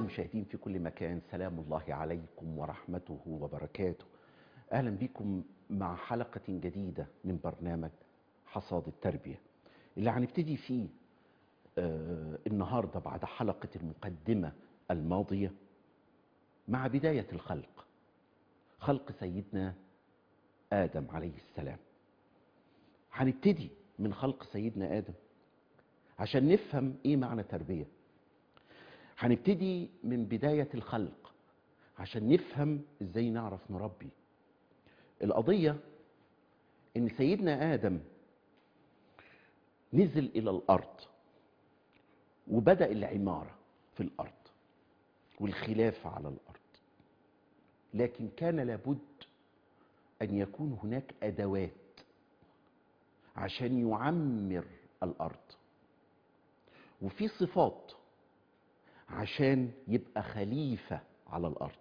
المشاهدين في كل مكان، سلام الله عليكم ورحمته وبركاته. أهلا بكم مع حلقة جديدة من برنامج حصاد التربية اللي هنبتدي فيه النهاردة بعد حلقة المقدمة الماضية مع بداية الخلق، خلق سيدنا آدم عليه السلام. هنبتدي من خلق سيدنا آدم عشان نفهم إيه معنى تربية. هنبتدي من بداية الخلق عشان نفهم إزاي نعرف نربي. القضية إن سيدنا آدم نزل إلى الأرض وبدأ العمارة في الأرض والخلافة على الأرض، لكن كان لابد أن يكون هناك أدوات عشان يعمر الأرض، وفي صفات عشان يبقى خليفة على الأرض.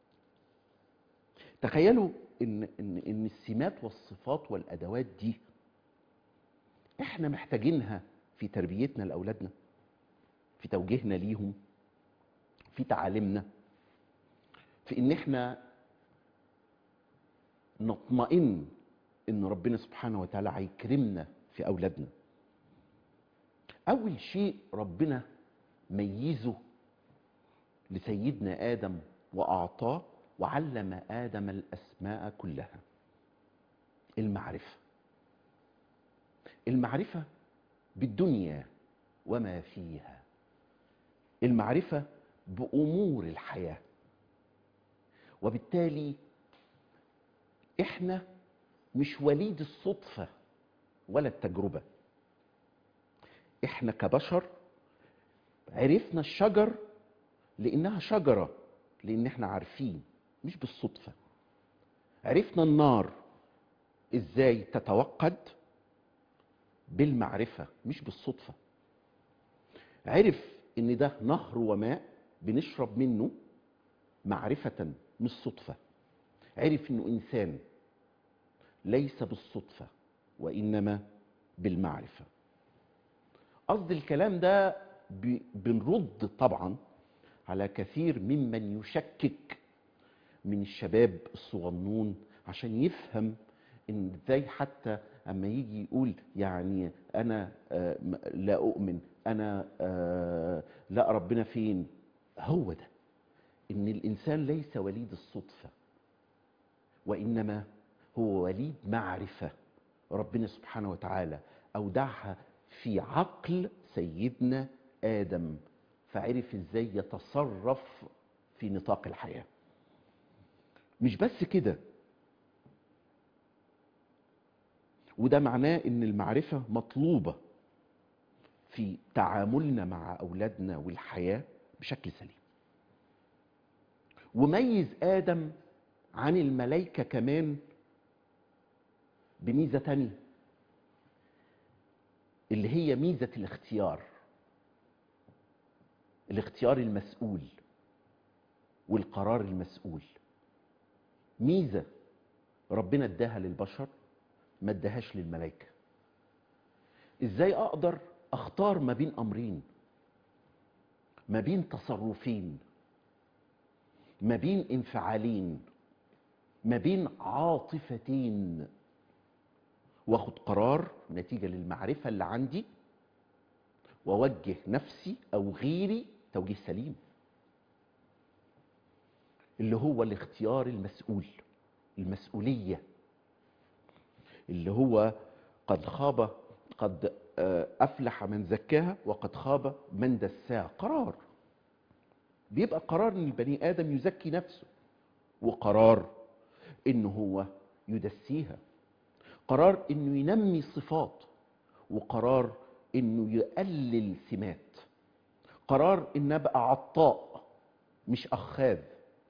تخيلوا إن السمات والصفات والأدوات دي إحنا محتاجينها في تربيتنا لأولادنا، في توجيهنا ليهم، في تعاليمنا، في إن إحنا نطمئن إن ربنا سبحانه وتعالى هيكرمنا في أولادنا. أول شيء ربنا ميزه لسيدنا آدم وأعطاه وعلم آدم الأسماء كلها: المعرفة. المعرفة بالدنيا وما فيها، المعرفة بأمور الحياة. وبالتالي إحنا مش وليد الصدفة ولا التجربة. إحنا كبشر عرفنا الشجر لأنها شجرة، لأن إحنا عارفين، مش بالصدفة. عرفنا النار إزاي تتوقد بالمعرفة مش بالصدفة. عرف إن ده نهر وماء بنشرب منه معرفة مش صدفة. عرف إنه إنسان ليس بالصدفة وإنما بالمعرفة. قصد الكلام ده بنرد طبعا على كثير ممن يشكك من الشباب الصغنون عشان يفهم ان ازاي حتى اما يجي يقول يعني انا لا اؤمن، انا لا ربنا فين. هو ده ان الانسان ليس وليد الصدفة وانما هو وليد معرفة ربنا سبحانه وتعالى اودعها في عقل سيدنا آدم، فعرف ازاي يتصرف في نطاق الحياة. مش بس كده، وده معناه ان المعرفة مطلوبة في تعاملنا مع اولادنا والحياة بشكل سليم. وميز آدم عن الملائكة كمان بميزة تانية، اللي هي ميزة الاختيار. الاختيار المسؤول والقرار المسؤول. ميزة ربنا اداها للبشر ما اداهاش للملائكة. ازاي اقدر اختار ما بين امرين، ما بين تصرفين، ما بين انفعالين، ما بين عاطفتين، واخد قرار نتيجة للمعرفة اللي عندي واوجه نفسي او غيري توجيه سليم، اللي هو الاختيار المسؤول، المسؤولية، اللي هو قد أفلح من زكاها وقد خاب من دساها. قرار بيبقى قرار ان البني آدم يزكي نفسه، وقرار انه هو يدسيها، قرار انه ينمي صفات، وقرار انه يقلل سمات، قرار ان ابقى عطاء مش اخاذ،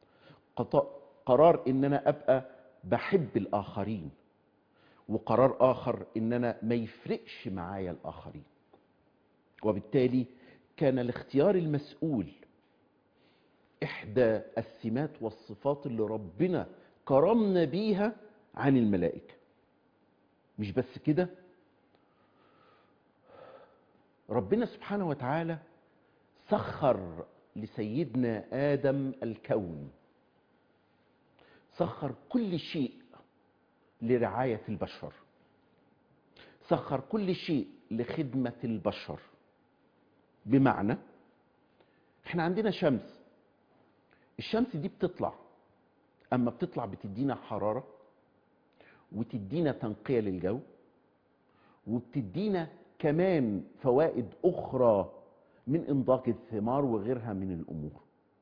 قرار ان انا ابقى بحب الاخرين، وقرار آخر إن أنا ما يفرقش معايا الآخرين. وبالتالي كان الاختيار المسؤول إحدى السمات والصفات اللي ربنا كرمنا بيها عن الملائكة. مش بس كده، ربنا سبحانه وتعالى سخر لسيدنا آدم الكون، سخر كل شيء لرعاية البشر، سخر كل شيء لخدمة البشر. بمعنى احنا عندنا شمس، الشمس دي بتطلع، اما بتطلع بتدينا حرارة وتدينا تنقية للجو، وبتدينا كمان فوائد اخرى من انضاج الثمار وغيرها من الامور.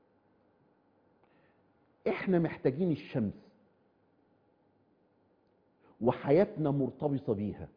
احنا محتاجين الشمس وحياتنا مرتبطة بيها،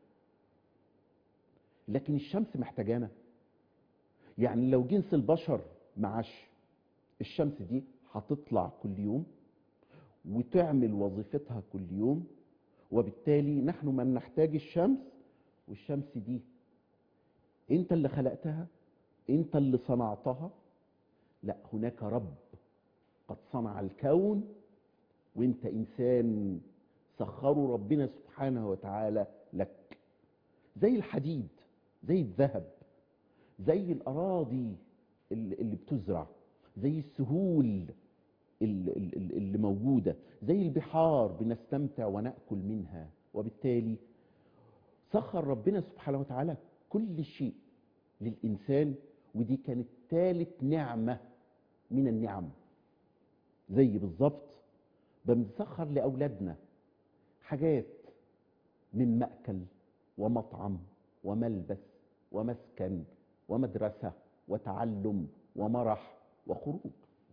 لكن الشمس محتاجانا. يعني لو جنس البشر معاش، الشمس دي هتطلع كل يوم وتعمل وظيفتها كل يوم، وبالتالي نحن من نحتاج الشمس. والشمس دي انت اللي خلقتها، انت اللي صنعتها؟ لا، هناك رب قد صنع الكون، وانت انسان سخره ربنا سبحانه وتعالى لك. زي الحديد، زي الذهب، زي الاراضي اللي بتزرع، زي السهول اللي موجودة، زي البحار بنستمتع ونأكل منها. وبالتالي سخر ربنا سبحانه وتعالى كل شيء للإنسان، ودي كانت ثالث نعمة من النعم. زي بالظبط بنسخر لأولادنا حاجات من مأكل ومطعم وملبس ومسكن ومدرسة وتعلم ومرح وخروج.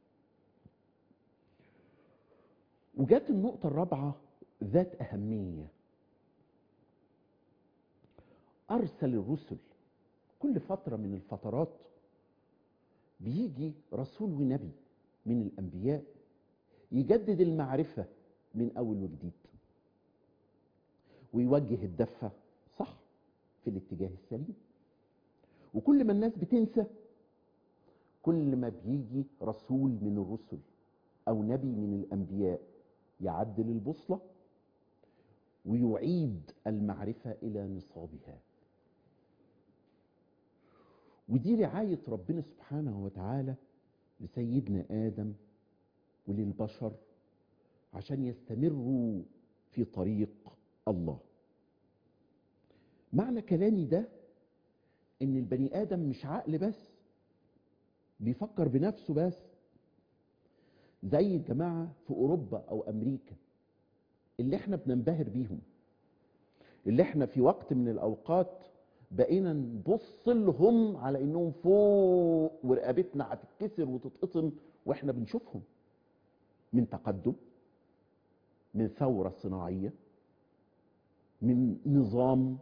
وجات النقطة الرابعة ذات أهمية. أرسل الرسل، كل فترة من الفترات بيجي رسول ونبي من الأنبياء يجدد المعرفة من أول وجديد، ويوجه الدفة صح في الاتجاه السليم. وكل ما الناس بتنسى، كل ما بيجي رسول من الرسل أو نبي من الأنبياء يعدل البوصلة ويعيد المعرفة إلى نصابها. ودي رعاية ربنا سبحانه وتعالى لسيدنا آدم وللبشر عشان يستمروا في طريق الله. معنى كلامي ده إن البني آدم مش عقل بس بيفكر بنفسه بس، زي الجماعة في أوروبا أو أمريكا اللي احنا بننبهر بيهم، اللي احنا في وقت من الأوقات بقينا نبص لهم على إنهم فوق ورقبتنا هتتكسر وتتقطم واحنا بنشوفهم. من تقدم، من ثورة صناعية، من نظام.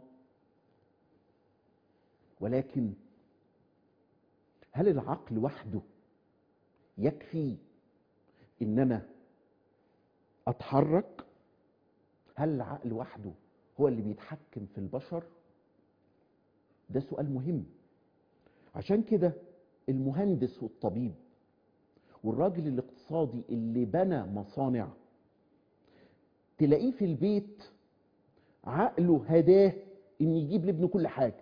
ولكن هل العقل وحده يكفي إن أنا أتحرك؟ هل العقل وحده هو اللي بيتحكم في البشر؟ ده سؤال مهم. عشان كده المهندس والطبيب والراجل الاقتصادي اللي بنى مصانع، تلاقيه في البيت عقله هداه ان يجيب لابنه كل حاجة،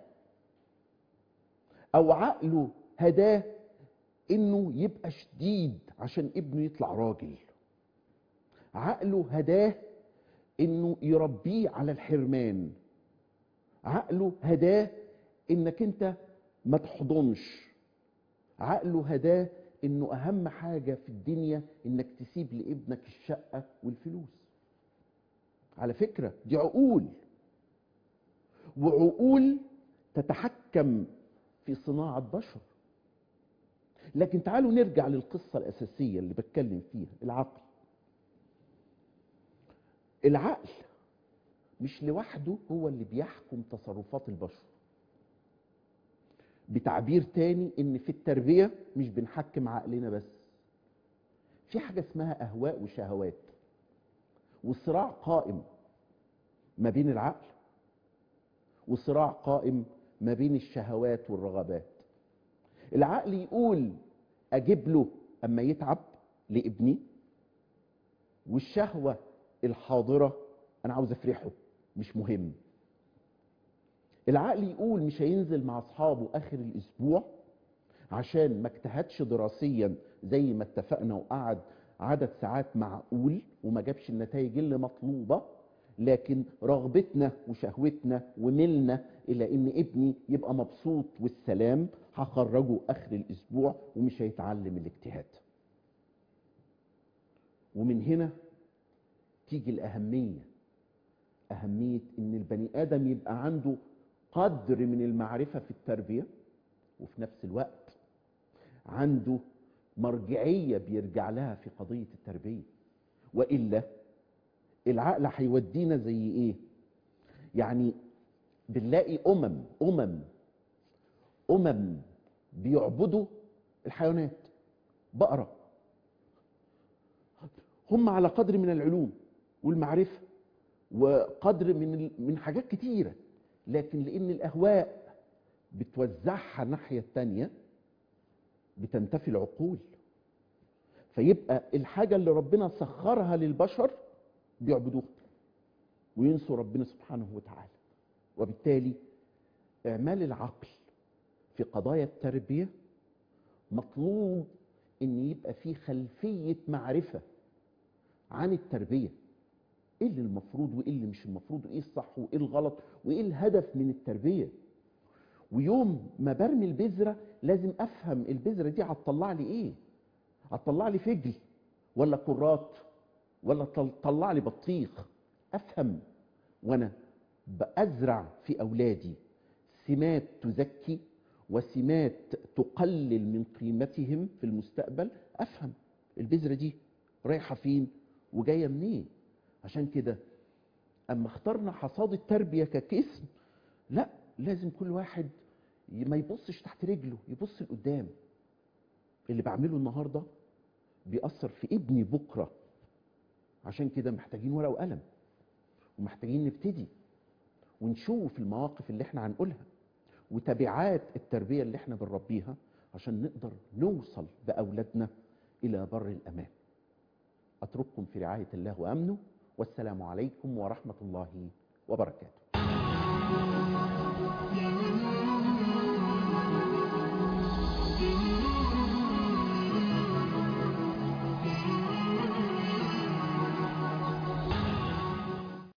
او عقله هداه انه يبقى شديد عشان ابنه يطلع راجل، عقله هداه انه يربيه على الحرمان، عقله هداه انك انت ما تحضنش، عقله هداه انه اهم حاجة في الدنيا انك تسيب لابنك الشقة والفلوس. على فكرة دي عقول، وعقول تتحكم في صناعة بشر. لكن تعالوا نرجع للقصة الأساسية اللي بتكلم فيها، العقل. العقل مش لوحده هو اللي بيحكم تصرفات البشر. بتعبير تاني، ان في التربية مش بنحكم عقلنا بس، في حاجة اسمها أهواء وشهوات، والصراع قائم ما بين العقل وصراع قائم ما بين الشهوات والرغبات. العقل يقول أجيب له أما يتعب لابني، والشهوة الحاضرة أنا عاوز أفرحه مش مهم. العقل يقول مش هينزل مع أصحابه آخر الأسبوع عشان ما اجتهدش دراسيا زي ما اتفقنا وقعد عدد ساعات معقول وما جابش النتائج اللي مطلوبة، لكن رغبتنا وشهوتنا وميلنا الى ان ابني يبقى مبسوط والسلام، هخرجه اخر الاسبوع ومش هيتعلم الاجتهاد. ومن هنا تيجي الأهمية، أهمية إن البني آدم يبقى عنده قدر من المعرفة في التربية، وفي نفس الوقت عنده مرجعية بيرجع لها في قضية التربية. وإلا العقل هيودينا زي إيه؟ يعني بنلاقي أمم بيعبدوا الحيوانات، بقرة، هم على قدر من العلوم والمعرفة وقدر من حاجات كتيرة، لكن لأن الأهواء بتوزعها ناحية التانية بتنتفي العقول، فيبقى الحاجة اللي ربنا سخرها للبشر بيعبدوها وينسوا ربنا سبحانه وتعالى. وبالتالي إعمال العقل في قضايا التربية مطلوب إن يبقى في خلفية معرفة عن التربية، ايه اللي المفروض وايه اللي مش المفروض، وايه الصح وايه الغلط، وايه الهدف من التربية. ويوم ما برمي البذرة لازم افهم البذرة دي هتطلع لي ايه، هتطلع لي فجل ولا كرات ولا تطلع لي بطيخ. افهم وانا بأزرع في اولادي سمات تزكي وسمات تقلل من قيمتهم في المستقبل، افهم البذرة دي رايحة فين وجاية منين. عشان كده اما اخترنا حصاد التربية كقسم، لا لازم كل واحد ما يبصش تحت رجله، يبص لقدام. اللي بعمله النهاردة بيأثر في ابني بكرة. عشان كده محتاجين ورقة وقلم، ومحتاجين نبتدي ونشوف المواقف اللي احنا هنقولها وتبعات التربية اللي احنا بنربيها عشان نقدر نوصل بأولادنا إلى بر الأمان. أترككم في رعاية الله وأمنه، والسلام عليكم ورحمة الله وبركاته.